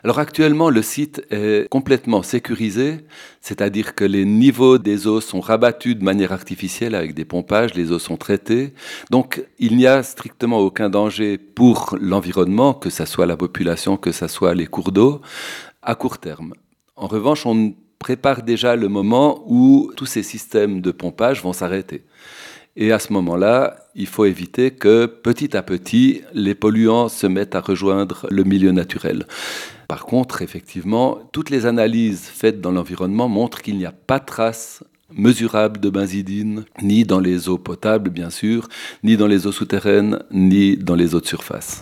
Alors actuellement, le site est complètement sécurisé, c'est-à-dire que les niveaux des eaux sont rabattus de manière artificielle avec des pompages, les eaux sont traitées. Donc il n'y a strictement aucun danger pour l'environnement, que ce soit la population, que ce soit les cours d'eau, à court terme. En revanche, on prépare déjà le moment où tous ces systèmes de pompage vont s'arrêter. Et à ce moment-là, il faut éviter que petit à petit, les polluants se mettent à rejoindre le milieu naturel. Par contre, effectivement, toutes les analyses faites dans l'environnement montrent qu'il n'y a pas de trace mesurable de benzidine, ni dans les eaux potables, bien sûr, ni dans les eaux souterraines, ni dans les eaux de surface.